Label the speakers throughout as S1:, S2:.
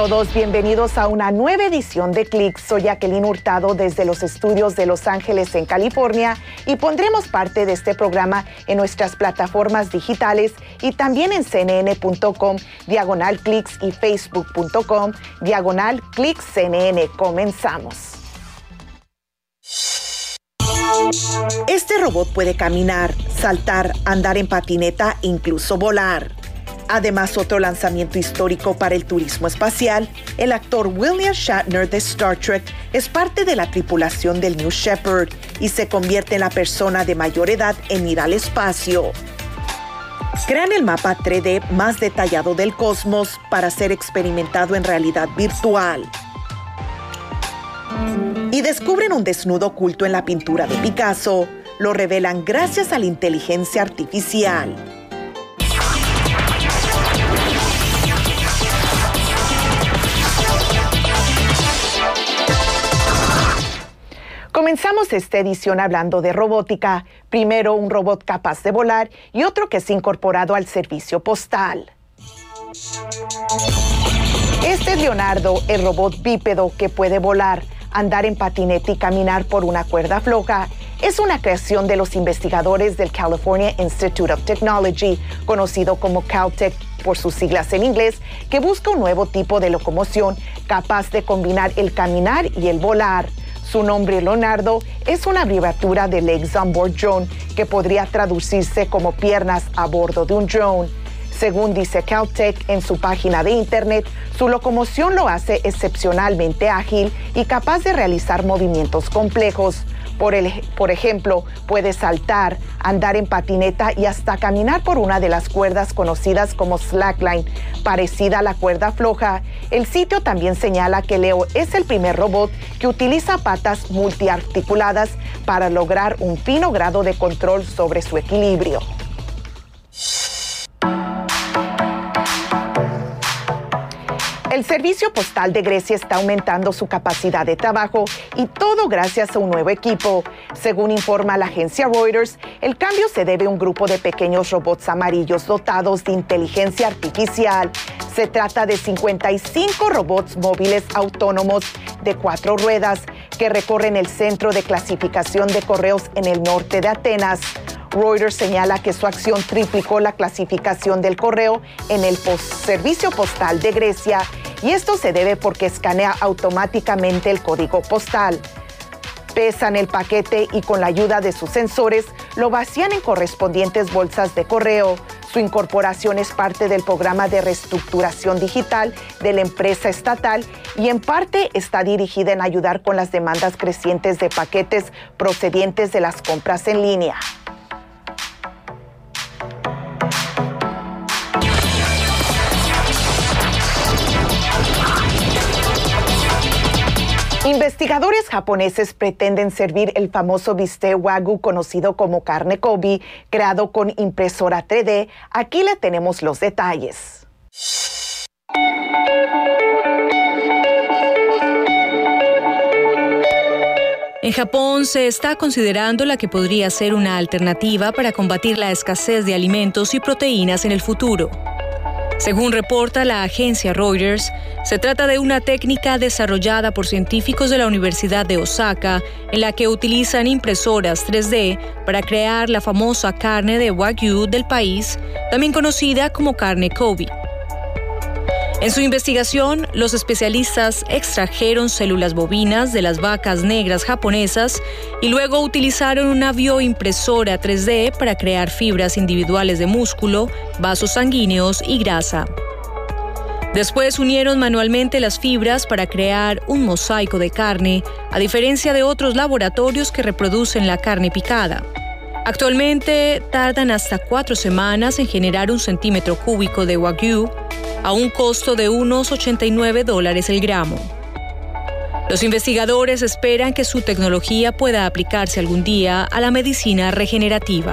S1: todos, bienvenidos a una nueva edición de Click. Soy Jacqueline Hurtado desde los estudios de Los Ángeles en California y pondremos parte de este programa en nuestras plataformas digitales y también en cnn.com/clicks y facebook.com/clickscnn. Comenzamos. Este robot puede caminar, saltar, andar en patineta e incluso volar. Además, otro lanzamiento histórico para el turismo espacial, el actor William Shatner de Star Trek es parte de la tripulación del New Shepard y se convierte en la persona de mayor edad en ir al espacio. Crean el mapa 3D más detallado del cosmos para ser experimentado en realidad virtual. Y descubren un desnudo oculto en la pintura de Picasso. Lo revelan gracias a la inteligencia artificial. Comenzamos esta edición hablando de robótica. Primero, un robot capaz de volar y otro que es incorporado al servicio postal. Este es Leonardo, el robot bípedo que puede volar, andar en patinete y caminar por una cuerda floja. Es una creación de los investigadores del California Institute of Technology, conocido como Caltech por sus siglas en inglés, que busca un nuevo tipo de locomoción capaz de combinar el caminar y el volar. Su nombre, Leonardo, es una abreviatura de Legs on Board Drone, que podría traducirse como piernas a bordo de un drone. Según dice Caltech en su página de internet, su locomoción lo hace excepcionalmente ágil y capaz de realizar movimientos complejos. Por ejemplo, puede saltar, andar en patineta y hasta caminar por una de las cuerdas conocidas como slackline, parecida a la cuerda floja. El sitio también señala que Leo es el primer robot que utiliza patas multiarticuladas para lograr un fino grado de control sobre su equilibrio. El servicio postal de Grecia está aumentando su capacidad de trabajo y todo gracias a un nuevo equipo. Según informa la agencia Reuters, el cambio se debe a un grupo de pequeños robots amarillos dotados de inteligencia artificial. Se trata de 55 robots móviles autónomos de 4 ruedas que recorren el centro de clasificación de correos en el norte de Atenas. Reuters señala que su acción triplicó la clasificación del correo en el servicio postal de Grecia, y esto se debe porque escanea automáticamente el código postal. Pesan el paquete y con la ayuda de sus sensores lo vacían en correspondientes bolsas de correo. Su incorporación es parte del programa de reestructuración digital de la empresa estatal y en parte está dirigida en ayudar con las demandas crecientes de paquetes procedentes de las compras en línea. Investigadores japoneses pretenden servir el famoso bistec Wagyu conocido como carne Kobe, creado con impresora 3D. Aquí le tenemos los detalles.
S2: En Japón se está considerando la que podría ser una alternativa para combatir la escasez de alimentos y proteínas en el futuro. Según reporta la agencia Reuters, se trata de una técnica desarrollada por científicos de la Universidad de Osaka en la que utilizan impresoras 3D para crear la famosa carne de Wagyu del país, también conocida como carne Kobe. En su investigación, los especialistas extrajeron células bovinas de las vacas negras japonesas y luego utilizaron una bioimpresora 3D para crear fibras individuales de músculo, vasos sanguíneos y grasa. Después unieron manualmente las fibras para crear un mosaico de carne, a diferencia de otros laboratorios que reproducen la carne picada. Actualmente tardan hasta 4 semanas en generar 1 centímetro cúbico de Wagyu, a un costo de unos $89 el gramo. Los investigadores esperan que su tecnología pueda aplicarse algún día a la medicina regenerativa.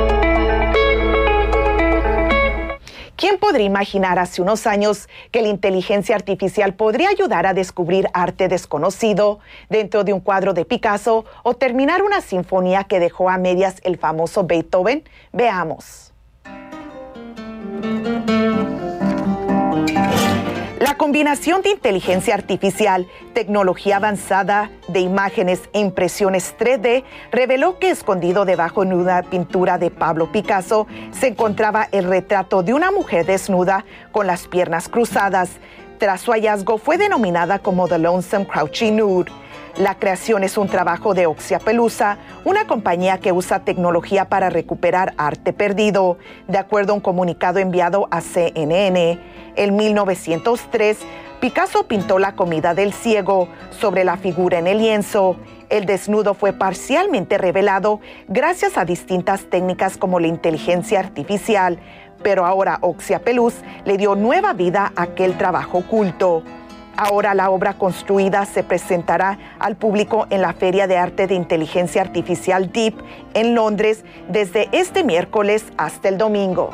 S1: ¿Quién podría imaginar hace unos años que la inteligencia artificial podría ayudar a descubrir arte desconocido dentro de un cuadro de Picasso o terminar una sinfonía que dejó a medias el famoso Beethoven? Veamos. La combinación de inteligencia artificial, tecnología avanzada de imágenes e impresiones 3D reveló que escondido debajo de una pintura de Pablo Picasso se encontraba el retrato de una mujer desnuda con las piernas cruzadas. Tras su hallazgo fue denominada como The Lonesome Crouching Nude. La creación es un trabajo de Oxiapalooza, una compañía que usa tecnología para recuperar arte perdido. De acuerdo a un comunicado enviado a CNN, en 1903, Picasso pintó La comida del ciego sobre la figura en el lienzo. El desnudo fue parcialmente revelado gracias a distintas técnicas como la inteligencia artificial, pero ahora Oxiapalooza le dio nueva vida a aquel trabajo oculto. Ahora la obra construida se presentará al público en la Feria de Arte de Inteligencia Artificial DEEP en Londres desde este miércoles hasta el domingo.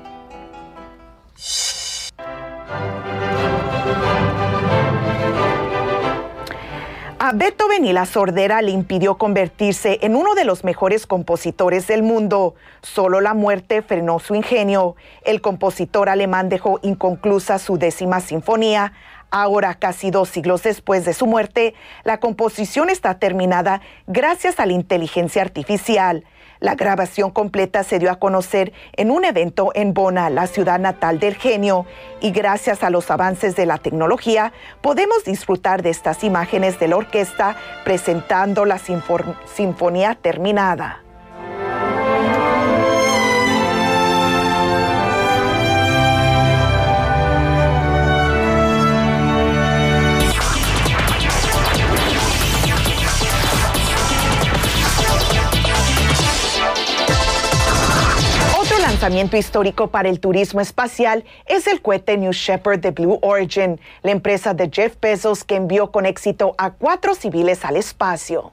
S1: A Beethoven y la sordera le impidió convertirse en uno de los mejores compositores del mundo. Solo la muerte frenó su ingenio. El compositor alemán dejó inconclusa su 10ª sinfonía. Ahora, casi 2 siglos después de su muerte, la composición está terminada gracias a la inteligencia artificial. La grabación completa se dio a conocer en un evento en Bona, la ciudad natal del genio, y gracias a los avances de la tecnología podemos disfrutar de estas imágenes de la orquesta presentando la sinfonía terminada. Lanzamiento histórico para el turismo espacial es el cohete New Shepard de Blue Origin, la empresa de Jeff Bezos que envió con éxito a 4 civiles al espacio.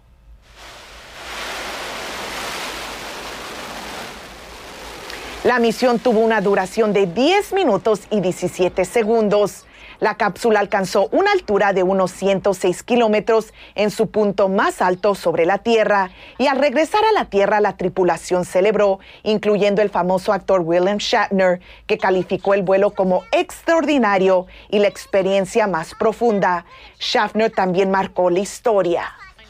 S1: La misión tuvo una duración de 10 minutos y 17 segundos. La cápsula alcanzó una altura de unos 106 kilómetros en su punto más alto sobre la Tierra y al regresar a la Tierra la tripulación celebró, incluyendo el famoso actor William Shatner, que calificó el vuelo como extraordinario y la experiencia más profunda. Shatner también marcó la historia.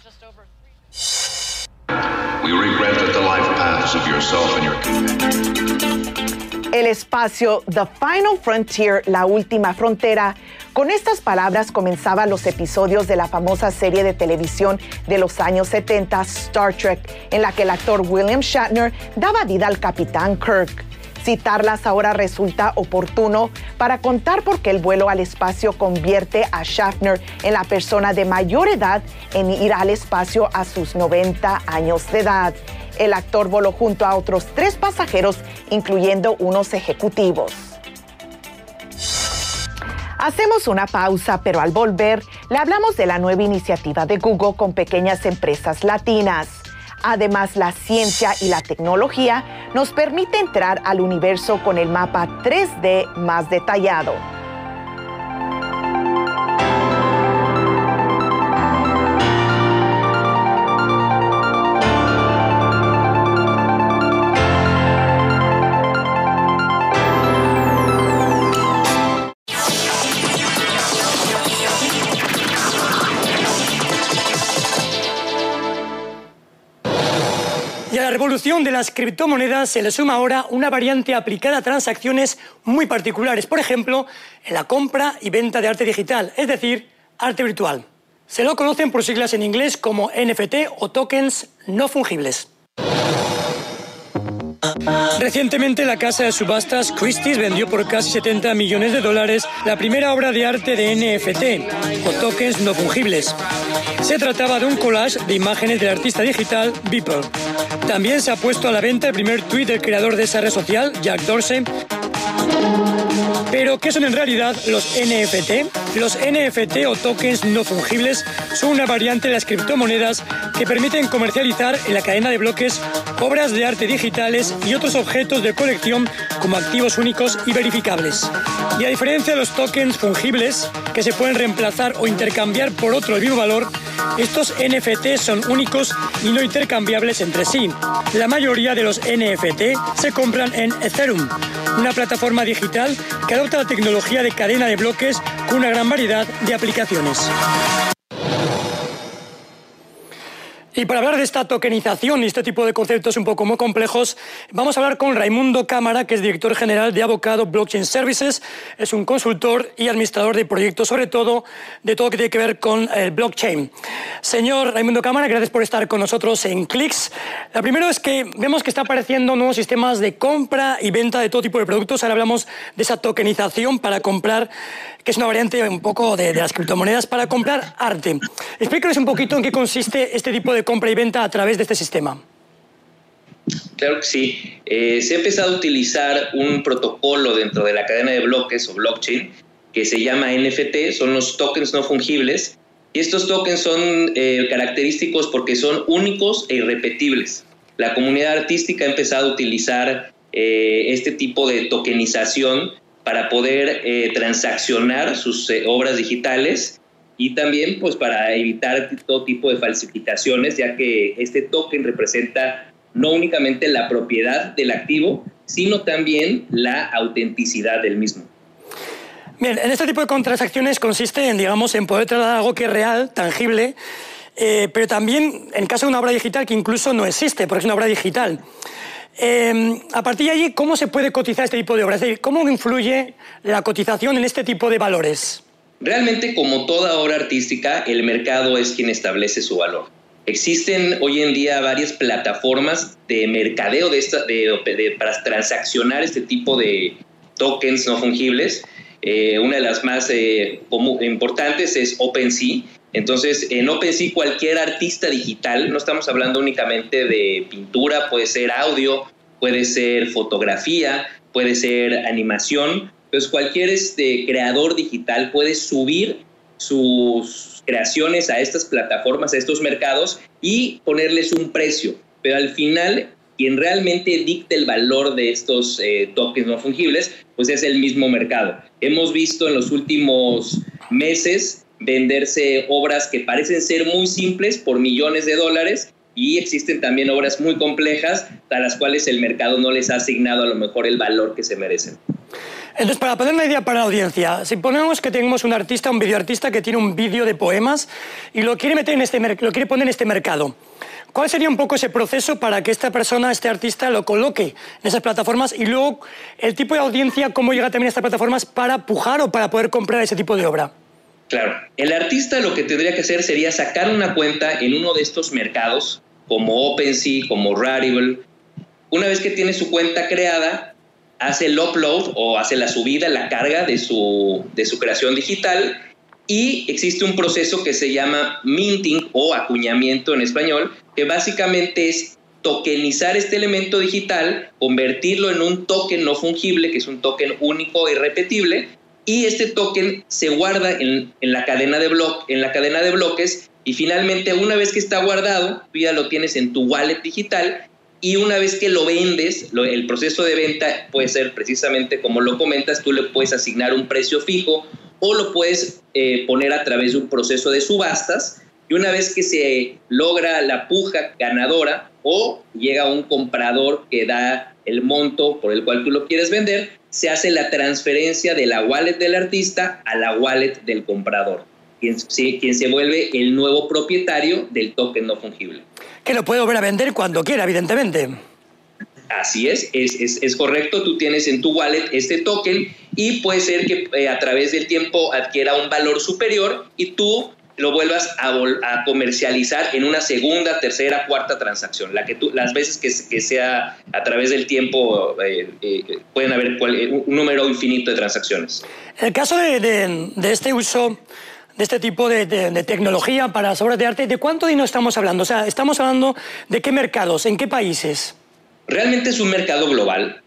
S3: We regret that the life paths of yourself and your companion.
S1: El espacio, The Final Frontier, la última frontera. Con estas palabras comenzaban los episodios de la famosa serie de televisión de los años 70, Star Trek, en la que el actor William Shatner daba vida al Capitán Kirk. Citarlas ahora resulta oportuno para contar por qué el vuelo al espacio convierte a Shatner en la persona de mayor edad en ir al espacio a sus 90 años de edad. El actor voló junto a otros 3 pasajeros, incluyendo unos ejecutivos. Hacemos una pausa, pero al volver, le hablamos de la nueva iniciativa de Google con pequeñas empresas latinas. Además, la ciencia y la tecnología nos permite entrar al universo con el mapa 3D más detallado.
S4: Y a la revolución de las criptomonedas se le suma ahora una variante aplicada a transacciones muy particulares, por ejemplo, en la compra y venta de arte digital, es decir, arte virtual. Se lo conocen por siglas en inglés como NFT o tokens no fungibles. Recientemente la casa de subastas Christie's vendió por casi $70 millones la primera obra de arte de NFT, o tokens no fungibles. Se trataba de un collage de imágenes del artista digital Beeple. También se ha puesto a la venta el primer tuit del creador de esa red social, Jack Dorsey. Pero, ¿qué son en realidad los NFT? Los NFT o tokens no fungibles son una variante de las criptomonedas que permiten comercializar en la cadena de bloques obras de arte digitales y otros objetos de colección como activos únicos y verificables. Y a diferencia de los tokens fungibles, que se pueden reemplazar o intercambiar por otro del mismo valor, estos NFT son únicos y no intercambiables entre sí. La mayoría de los NFT se compran en Ethereum, una plataforma digital que adopta la tecnología de cadena de bloques con una gran variedad de aplicaciones. Y para hablar de esta tokenización y este tipo de conceptos un poco muy complejos, vamos a hablar con Raimundo Cámara, que es director general de Avocado Blockchain Services. Es un consultor y administrador de proyectos, sobre todo de todo lo que tiene que ver con el blockchain. Señor Raimundo Cámara, gracias por estar con nosotros en Clicks. Lo primero es que vemos que está apareciendo nuevos sistemas de compra y venta de todo tipo de productos. Ahora hablamos de esa tokenización para comprar, que es una variante un poco de las criptomonedas, para comprar arte. Explíquenos un poquito en qué consiste este tipo de compra y venta a través de este sistema.
S5: Claro que sí. Se ha empezado a utilizar un protocolo dentro de la cadena de bloques o blockchain que se llama NFT, son los tokens no fungibles, y estos tokens son característicos porque son únicos e irrepetibles. La comunidad artística ha empezado a utilizar este tipo de tokenización para poder transaccionar sus obras digitales y también pues para evitar todo tipo de falsificaciones, ya que este token representa no únicamente la propiedad del activo, sino también la autenticidad del mismo.
S4: Bien, en este tipo de transacciones consiste en, digamos, en poder trasladar algo que es real, tangible, pero también en caso de una obra digital que incluso no existe, porque es una obra digital. A partir de allí, ¿cómo se puede cotizar este tipo de obras? Es decir, ¿cómo influye la cotización en este tipo de valores?
S5: Realmente, como toda obra artística, el mercado es quien establece su valor. Existen hoy en día varias plataformas de mercadeo para transaccionar este tipo de tokens no fungibles. Una de las más importantes es OpenSea. Entonces, en OpenSea cualquier artista digital, no estamos hablando únicamente de pintura, puede ser audio, puede ser fotografía, puede ser animación. Entonces, cualquier creador digital puede subir sus creaciones a estas plataformas, a estos mercados y ponerles un precio. Pero al final, quien realmente dicta el valor de estos tokens no fungibles, pues es el mismo mercado. Hemos visto en los últimos meses venderse obras que parecen ser muy simples por millones de dólares, y existen también obras muy complejas a las cuales el mercado no les ha asignado a lo mejor el valor que se merecen.
S4: Entonces, para poner una idea para la audiencia, si ponemos que tenemos un artista, un videoartista que tiene un vídeo de poemas y lo quiere meter lo quiere poner en este mercado, ¿cuál sería un poco ese proceso para que esta persona, este artista, lo coloque en esas plataformas? Y luego, el tipo de audiencia, ¿cómo llega también a estas plataformas para pujar o para poder comprar ese tipo de obra?
S5: Claro, el artista lo que tendría que hacer sería sacar una cuenta en uno de estos mercados, como OpenSea, como Rarible. Una vez que tiene su cuenta creada, hace el upload o hace la subida, la carga de su creación digital, y existe un proceso que se llama minting o acuñamiento en español, que básicamente es tokenizar este elemento digital, convertirlo en un token no fungible, que es un token único e irrepetible, y este token se guarda en la cadena de bloques, y finalmente una vez que está guardado, tú ya lo tienes en tu wallet digital, y una vez que lo vendes, el proceso de venta puede ser precisamente como lo comentas, tú le puedes asignar un precio fijo o lo puedes poner a través de un proceso de subastas, y una vez que se logra la puja ganadora o llega un comprador que da el monto por el cual tú lo quieres vender, se hace la transferencia de la wallet del artista a la wallet del comprador, quien se vuelve el nuevo propietario del token no fungible.
S4: Que lo puede volver a vender cuando quiera, evidentemente.
S5: Así es correcto. Tú tienes en tu wallet este token y puede ser que a través del tiempo adquiera un valor superior y tú lo vuelvas a comercializar en una segunda, tercera, cuarta transacción. Las veces que sea a través del tiempo pueden haber un número infinito de transacciones.
S4: En el caso de este uso de este tipo de tecnología para las obras de arte, ¿de cuánto dinero estamos hablando? O sea, ¿estamos hablando de qué mercados, en qué países?
S5: Realmente es un mercado global.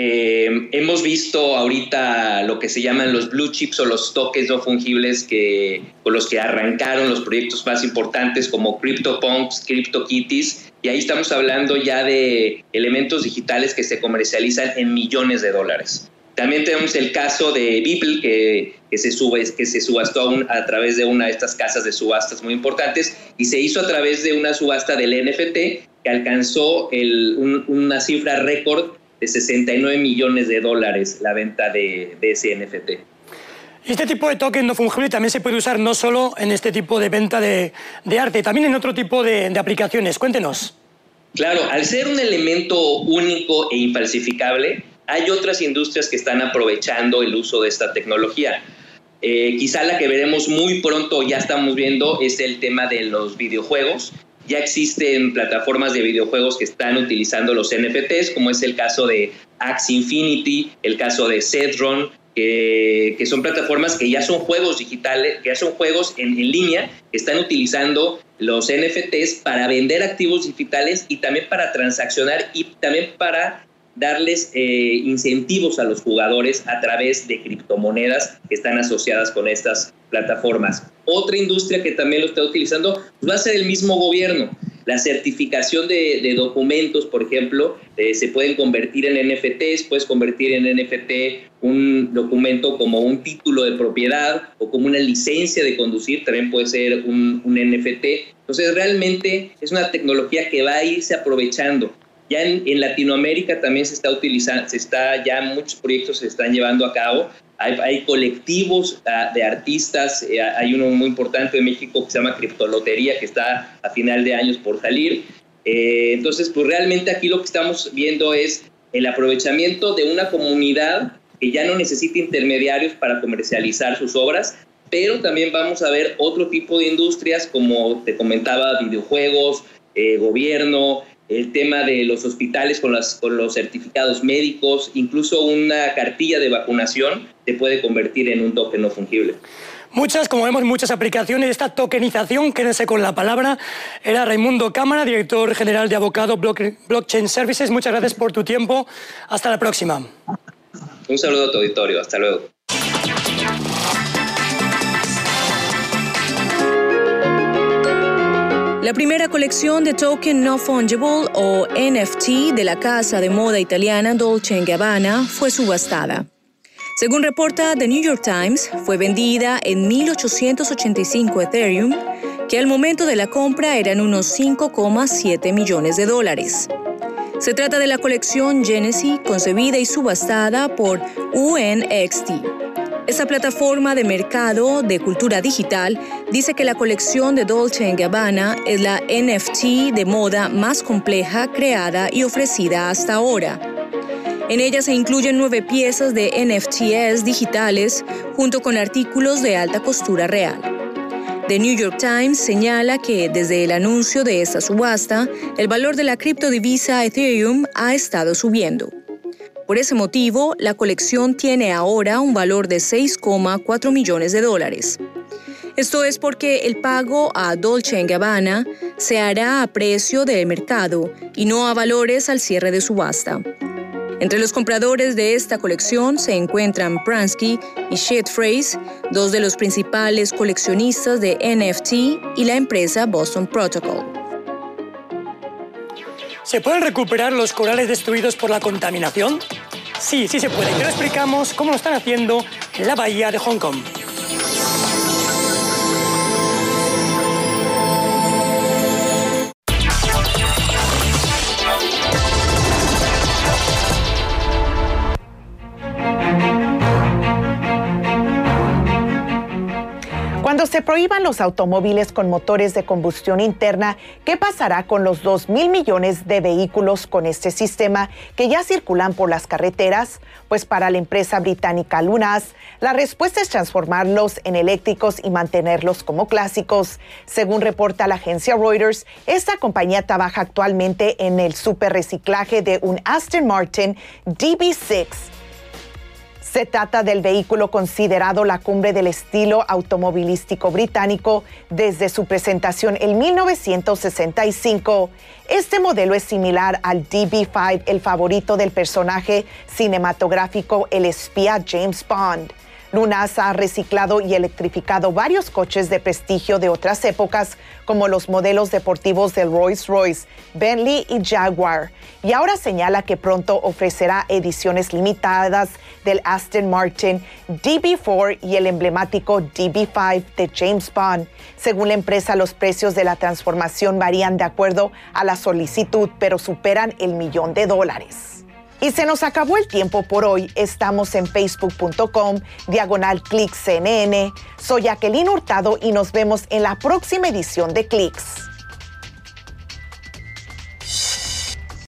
S5: Hemos visto ahorita lo que se llaman los blue chips o los tokens no fungibles con los que arrancaron los proyectos más importantes como CryptoPunks, CryptoKitties, y ahí estamos hablando ya de elementos digitales que se comercializan en millones de dólares. También tenemos el caso de Beeple, que se subastó a través de una de estas casas de subastas muy importantes, y se hizo a través de una subasta del NFT que alcanzó una cifra récord de $69 millones la venta de ese NFT.
S4: Este tipo de token no fungible también se puede usar no solo en este tipo de venta de arte, también en otro tipo de aplicaciones. Cuéntenos.
S5: Claro, al ser un elemento único e infalsificable, hay otras industrias que están aprovechando el uso de esta tecnología. Quizá la que veremos muy pronto, ya estamos viendo, es el tema de los videojuegos. Ya existen plataformas de videojuegos que están utilizando los NFTs, como es el caso de Axie Infinity, el caso de Zedron, que son plataformas que ya son juegos digitales, que ya son juegos en línea, que están utilizando los NFTs para vender activos digitales y también para transaccionar y también para darles incentivos a los jugadores a través de criptomonedas que están asociadas con estas plataformas. Otra industria que también lo está utilizando va a ser el mismo gobierno. La certificación de documentos, por ejemplo, se pueden convertir en NFTs, puedes convertir en NFT un documento como un título de propiedad o como una licencia de conducir, también puede ser un NFT. Entonces, realmente es una tecnología que va a irse aprovechando. Ya en Latinoamérica también se está utilizando, ya muchos proyectos se están llevando a cabo. Hay colectivos de artistas, hay uno muy importante en México que se llama Criptolotería, que está a final de años por salir. Entonces, pues realmente aquí lo que estamos viendo es el aprovechamiento de una comunidad que ya no necesita intermediarios para comercializar sus obras, pero también vamos a ver otro tipo de industrias, como te comentaba, videojuegos, gobierno, el tema de los hospitales con los certificados médicos, incluso una cartilla de vacunación se puede convertir en un token no fungible.
S4: Como vemos, muchas aplicaciones. Esta tokenización, quédense con la palabra. Era Raimundo Cámara, director general de Avocado Blockchain Services. Muchas gracias por tu tiempo. Hasta la próxima.
S5: Un saludo a tu auditorio. Hasta luego.
S2: La primera colección de token no fungible o NFT de la casa de moda italiana Dolce & Gabbana fue subastada. Según reporta The New York Times, fue vendida en 1.885 Ethereum, que al momento de la compra eran unos $5,7 millones. Se trata de la colección Genesis, concebida y subastada por UNXT. Esta plataforma de mercado de cultura digital dice que la colección de Dolce & Gabbana es la NFT de moda más compleja creada y ofrecida hasta ahora. En ella se incluyen 9 piezas de NFTs digitales junto con artículos de alta costura real. The New York Times señala que desde el anuncio de esta subasta, el valor de la criptodivisa Ethereum ha estado subiendo. Por ese motivo, la colección tiene ahora un valor de $6,4 millones. Esto es porque el pago a Dolce & Gabbana se hará a precio del mercado y no a valores al cierre de subasta. Entre los compradores de esta colección se encuentran Pransky y Shed Phrase, dos de los principales coleccionistas de NFT, y la empresa Boston Protocol.
S4: ¿Se pueden recuperar los corales destruidos por la contaminación? Sí se puede. Te lo explicamos cómo lo están haciendo en la bahía de Hong Kong.
S1: Cuando se prohíban los automóviles con motores de combustión interna, ¿qué pasará con los 2,000 millones de vehículos con este sistema que ya circulan por las carreteras? Pues para la empresa británica Lunas, la respuesta es transformarlos en eléctricos y mantenerlos como clásicos. Según reporta la agencia Reuters, esta compañía trabaja actualmente en el superreciclaje de un Aston Martin DB6. Se trata del vehículo considerado la cumbre del estilo automovilístico británico desde su presentación en 1965. Este modelo es similar al DB5, el favorito del personaje cinematográfico el espía James Bond. Lunas ha reciclado y electrificado varios coches de prestigio de otras épocas, como los modelos deportivos del Rolls-Royce, Bentley y Jaguar, y ahora señala que pronto ofrecerá ediciones limitadas del Aston Martin DB4 y el emblemático DB5 de James Bond. Según la empresa, los precios de la transformación varían de acuerdo a la solicitud, pero superan $1 millón. Y se nos acabó el tiempo por hoy. Estamos en facebook.com/ClicksCNN. Soy Jacqueline Hurtado y nos vemos en la próxima edición de Clicks.